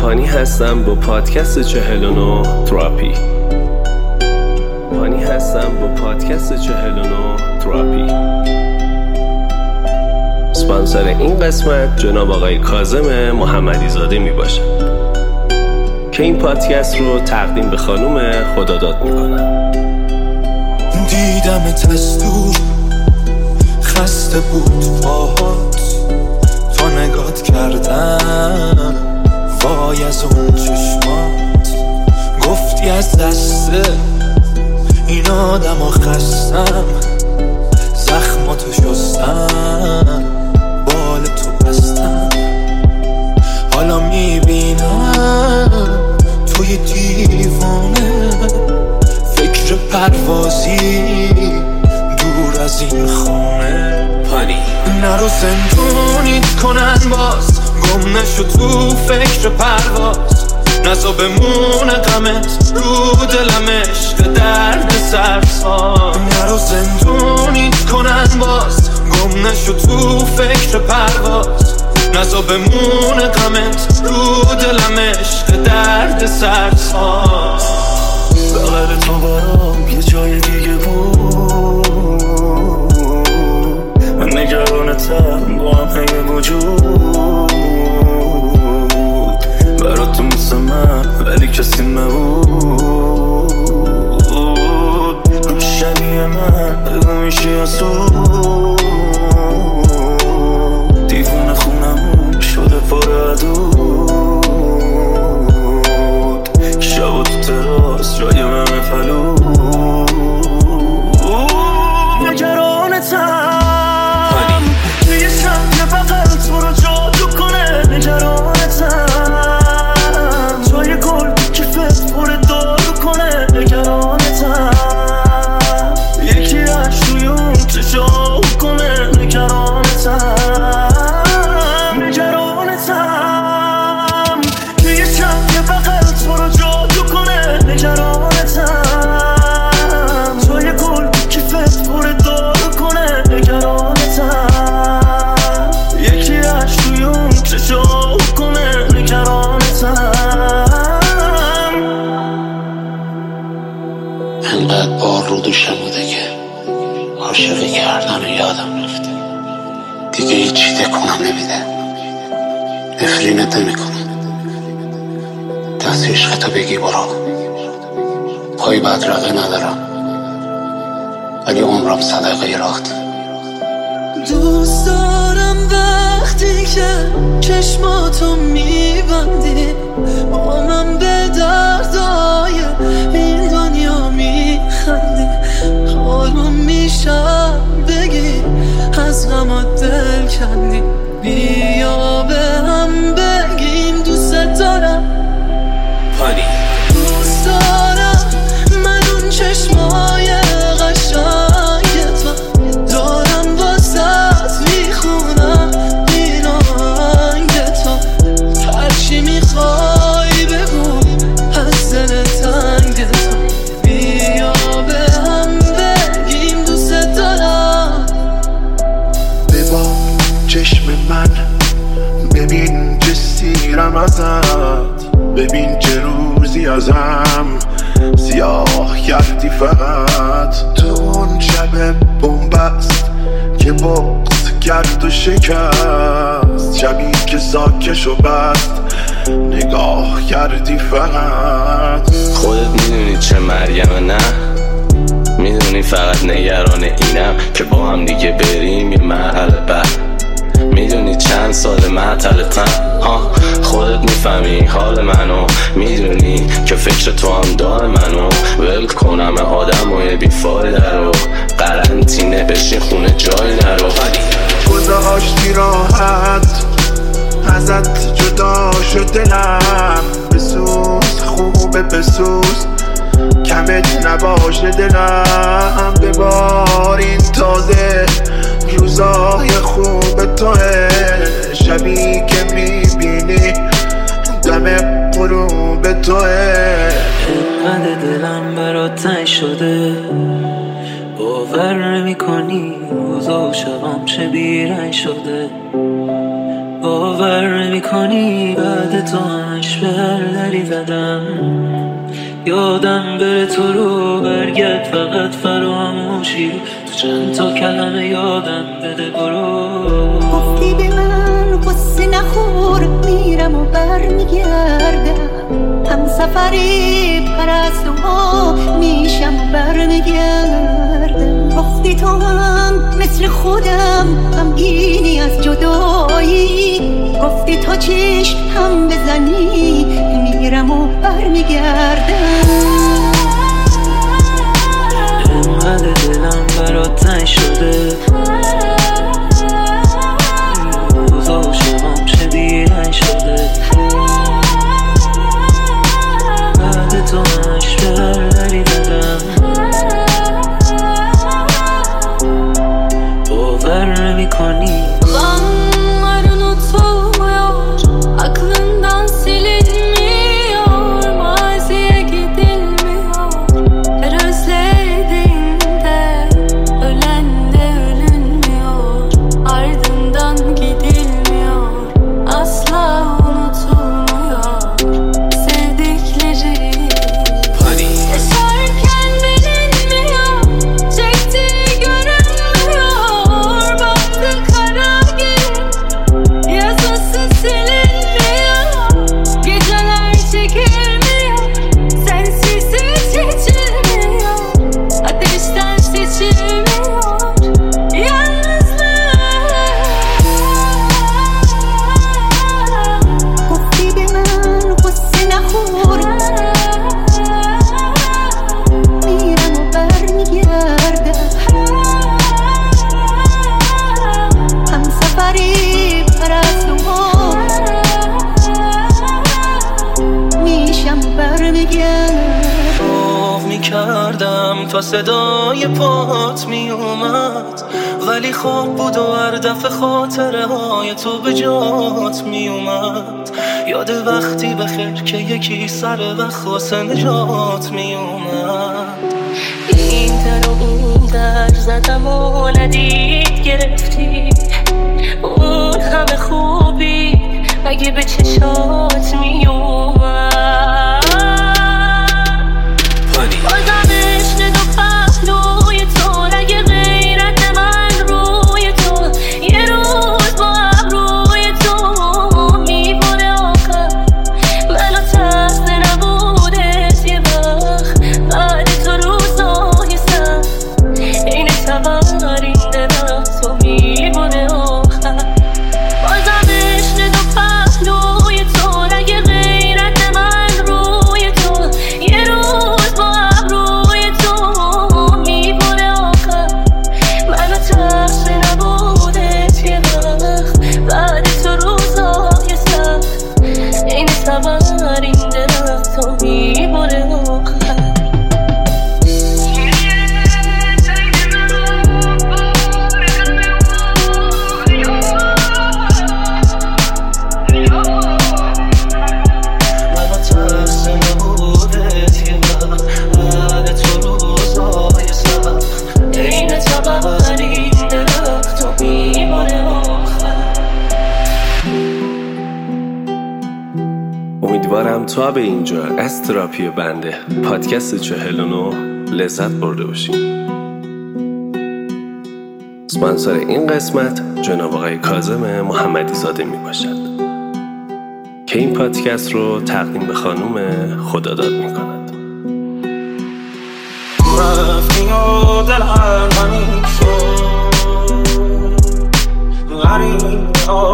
پانی هستم با پادکست 49 تراپی. پانی هستم با پادکست 49 تراپی. اسپانسر این قسمت جناب آقای کاظم محمدی زاده می باشه که این پادکست رو تقدیم به خانوم خداداد می کنم. دیدمت از دور خسته بود پاهات، تا نگات کردم وای از اون چشمات. گفتی از دست این آدم ها خستم، زخماتو شستم، بال تو بستم. حالا میبینم توی دیوانه، فکر پروازی دور از این خانه. پانی نرو زندونیت کنن باز، گم نشو تو فکر پرواز. نزا بمونه غمت رو دلم، عشق درد سرساز. نرو زندونیت کنن باز، گم نشو تو فکر پرواز. نزا بمونه غمت رو دلم، عشق درد سرساز. بغل تو برام یه جای دیگه بود، من نگرانتم با هم همه وجود. برات تو مثل من ولی کسی نبود، رو شبیه من بگو میشی اسود. دیوونه خونمون شده پر عدود، شب تو تراس جای من فلود. نگرانتم توی شب که بغل تو رو جادو کنه. نگرانتم جای گل که فت پر دارو کنه. نگرانتم یکی از روی اون تجاو کنه. نگرانتم نگرانتم توی شب که بغل تو رو جادو کنه. نگرانتم جای گل که فت پر دارو کنه. نگرانتم یکی از روی اون تجاو کنه. نگرانتم انقدر بار رو دوشم بوده که عاشقی کردن و یادم رفته. دیگه هیچی تکونم نمیده، نفرینت نمیکنم. دست عشقتو بگی برو، پای بدرقه ندارم ولی عمرم صدقه راهت. دوست دارم وقتی که چشماتو میبندی، با من به دردای این دنیا میخندی. حالم میشم بگی از غمات دل کندی. بیا به هم بگیم دوست دارم. پانی دوست دارم من اون چشمای قشنگ تو دارم، واسط میخونم این آهنگ تو. هرچی میخوای بگو از دل تنگ تو. بیا به هم بگیم دوست دارم. ببا چشم من، ببین چه سیرم ازت. ببین چه روزی ازم سیاه کردی فقط. تو اون شب بومبست که بغض کرد و شکست، شبی که ساکشو بست نگاه کردی فقط. خودت میدونی چه مریمه، نه میدونی فقط نگران اینم که با هم دیگه بریم یه مرحله بعد. میدونی چند سال معطلتم، خودت میفهمی حال منو. میدونی که فکر تو هم دار منو. ول کنم آدم و یه بیفایده رو، قرنطینه بشین خونه جای نرو. گذاشتی راحت ازت جدا شد دلم. بسوز خوبه بسوز، کمت نباشه دلم. ببار این تازه روزای خوب توه، شبی که میبینی دم غروب توه. اینقدر دلم برات تنگ شده، باور نمی کنی روزا و شبام چه بیرنگ شده. باور نمی کنی بعد تو همش بردری زدم، یادم بره تو رو برگرد فقط فراموشی رو، تو چند تا کلمه یادم بده برو. گفتی به من قصه نخور میرم و برمیگردم، هم سفری پرستوها میشم و برمیگردم. گفتی تو هم مثل خودم غمگینی از جدایی، گفتی تا چشم هم بزنی میرم و برمیگردم. انقدر دلم برات تنگ شده، روزا و شبام شبیه رنگ شده، بعد تو همش بردری زدم، باور نمی کنی. Zamanlarını unutuyor, aklından silinmiyor, maziye gidilmiyor. Her özlediğinde ölen de ölünmüyor, ardından gidilmiyor, asla unutulmuyor sevdikleri. Yaşarken bilinmiyor, çektiği görünmüyor, baktı kara gün, yazısı silinmiyor, geceler çekilmiyor, sensiz hiç içilmiyor, ateşten seçilmiyor yalnızlık. گفتی به من قصه نخور میرم و برمیگردم، هم سفری پرستوها میشم و برمیگردم. خوف میکردم تا صدای پات میومد، ولی خواب بود و هر دفعه خاطره های تو به جات میومد. یاد وقتی بخیر که یکی سر وقت واسه نجات میومد. این در و اون در زدم و ندید گرفتی، اون همه خوبی مگه به چشات میومد. بازم عشق دو پهلوی تو، رگ غیرت من روی تو، یه روز با ابروی تو میبره آخر منو تست نبودت یه وقت، بعد تو روزای سر این تبرین دلم تو میبره آخر. بازم عشق دو پهلوی تو، رگ غیرت من روی تو، یه روز با ابروی تو میبره آخر منو ترس نبودت یه وقت، بعد تو روزای سر این تبرین دلم تو میبره آخر. منو ترس نبودت یه وقت، بعد تو روزای سخت این تبرین دلم تو میبره آخر. امیدوارم تا به اینجا از تراپی بنده پادکست 49 لذت برده باشید. اسپانسر این قسمت جناب آقای کاظم محمدی زاده می باشد که این پادکست رو تقدیم به خانم خداداد می کند. رفتی و دلم همین شد، غریب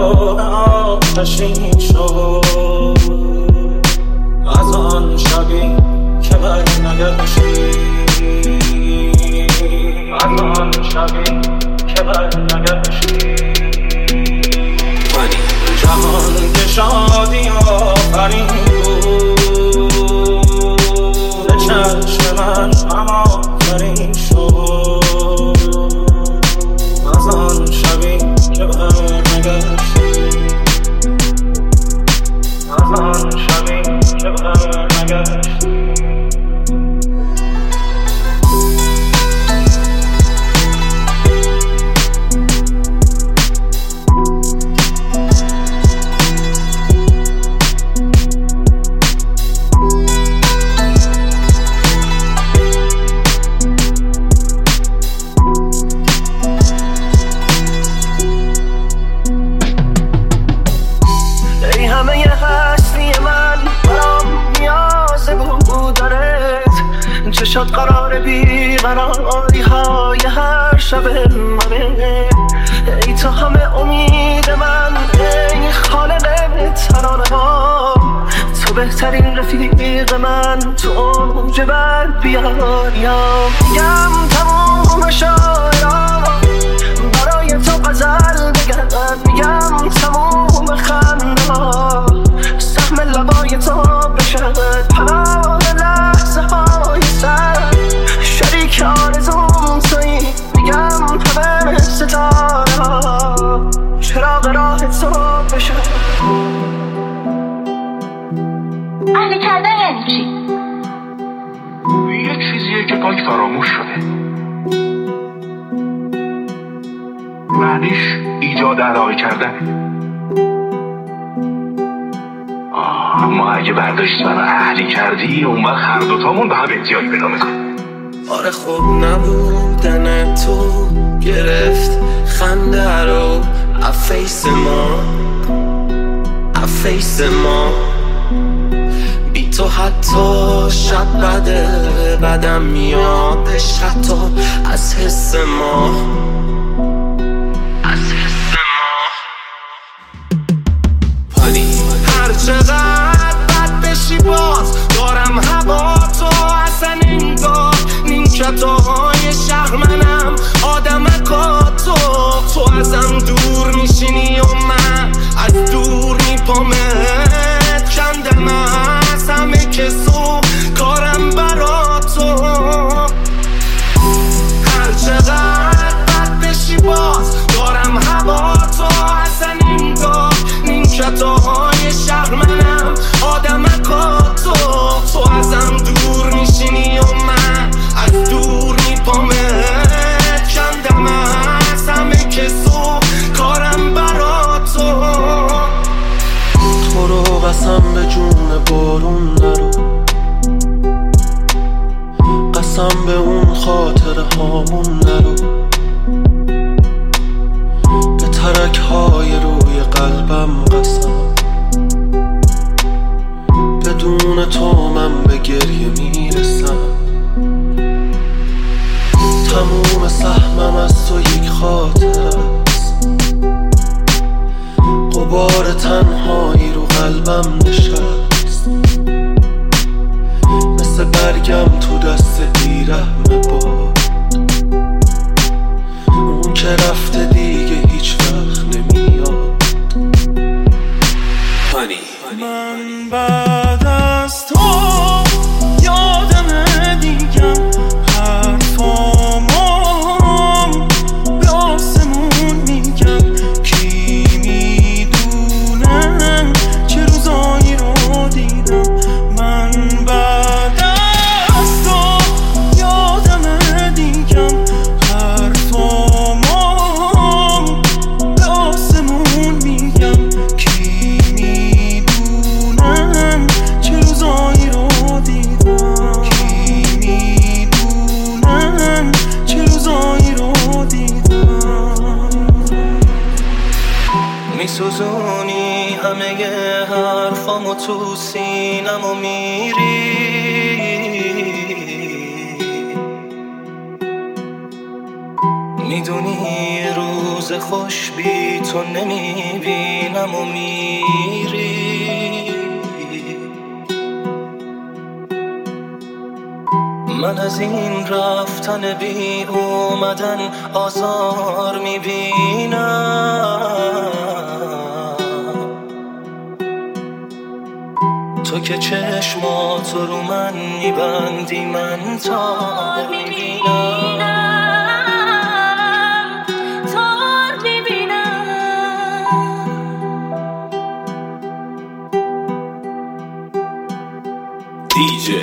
آتشین شد، از آن شبی که بر نگشتی، از آن شبی که بر نگشتی. جهان که شادی آفرین بود، به چشم من اما آفرین شد، از آن شبی که بر نگشتی، از آن شبی که بر نگشتی. منه، ای تو همه امید من، ای خالق ترانه ها، تو بهترین رفیق من، تو اوج بد بیاریم. میگم تموم شاعران برای تو غزل بگن، میگم تموم خنده ها سهم لبای تو بشن، پناه لحظه های سر شریک آرزوم تویی، میگم همه ستاره ها چراغ راه تو بشن. اهل کردن یعنی چی؟ یه چیزیه که پاک فراموش شده، معنیش ایجاد علاقه کردن. اما اگه برداشت منو اهلی کردی، اون وقت هر دوتامون به هم احتیاج پیدا میکنیم. آره خوب نبودن تو گرفت خنده رو افیس ما، بی تو حتی شب بده بدم میادش، حتی از حس ما. هر چقدر بد بشی باز دارم هوا تو، اصلا انگار نیمکتاهای شهر منم آدمکا تو ازم دور میشینی و من از دور میپامت، کندم از همه کسو کارم برا تو. هر چقدر بد بشی باز دارم هوا تو، اصلا انگار نیمکتاهای شهر منم آدمکا تو ازم دور میشینی و من از دور میپامت، کندم از همه کسو کارم برا تو. تو رو قسم به جون بارون نرو، قسم به اون خاطره هامون نرو، به ترک های روی قلبم قسم، بدون تو من به گریه میرسم. تموم سهمم از تو یک خاطر است، غبار تنهایی رو قلبم نشست، مثل برگم تو دست بیرحم باد، اون که رفته دیگه هیچ وقت نمیاد. من بعد از تو یادم دیگم حرفامو به آسمون میگم، کی میدونه چه روزایی رو دیدم. من بعد از تو یادم دیگم حرفامو به آسمون میگم، کی میدونه چه روزایی رو دیدم، کی میدونه چه روزایی رو دیدم. میسوزونی همه حرفامو تو سینم و میری، میدونی روز خوش بی تو نمیبینم و میری. من از این رفتن بی اومدن آزار میبینم، تو که چشماتو رو من میبندی من تار میبینم، تار میبینم. DJ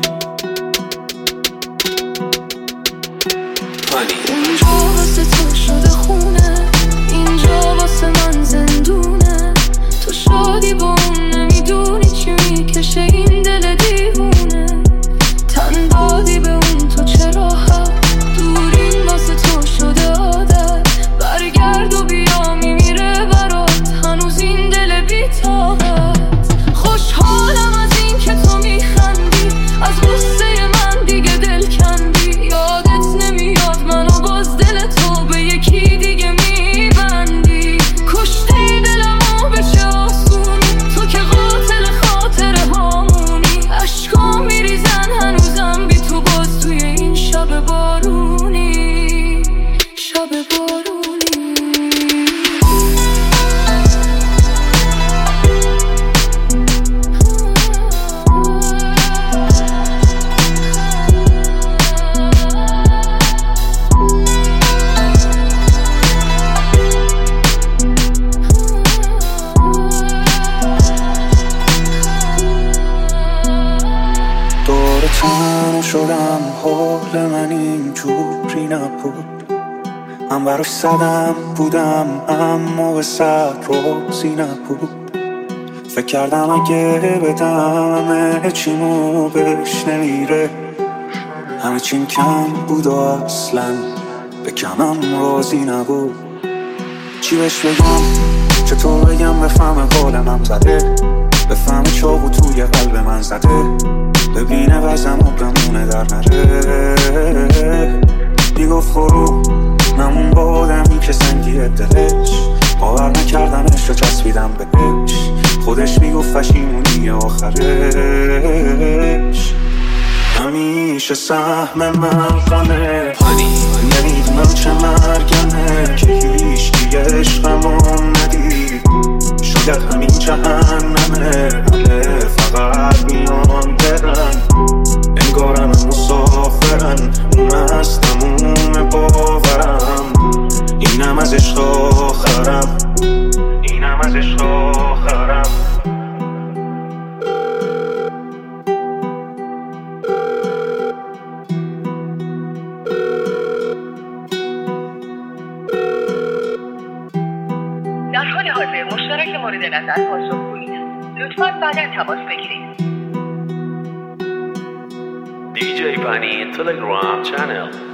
اونجا واسه تو شده خونه، اینجا واسه من زندونه، تو شادی با اون نمیدونی چی میکشه این دل دیوونه، تن دادی به اون تو چرا هم دورین واسه تو شده عادت، برگرد و بیا میمیره برات هنوز این دل بی‌طاقت. خوشحالم از این که تو میخندی، از غصه من دیگه دل کندی، یادت نمیاد منو باز حال من اینجوری نبود. من براش زدم بودم اما به سر روزی نبود. فکر کردم اگه بدم همه چیمو بهش نمیره، همه چیم کم بود و اصلا به کمم راضی نبود. چی بهش بگم چطور بگم بفهمه حال من زده، بفهمه چاقو توی قلب من زده، ببینه وزم و بمونه در نره. میگفت فرو نمون با آدمی که سنگیه دلش، باور نکردمش رو چسبیدم بهش، خودش میگفت پشیمونی آخرش. همیشه سهم من غمه، نمیدونم چه مرگمه که هیچ کی عشقمو ندید. شاید همین جهنمه، همه فقط میان برن، انگارم مسافرن، اون از تموم باورم. اینم از عشق آخرم، اینم از عشق آخرم. در حال حاضر مشترک مورد نظر پاسخگویی است. لطفاً بعداً تماس بگیرید. DJ Bunny Telegram channel.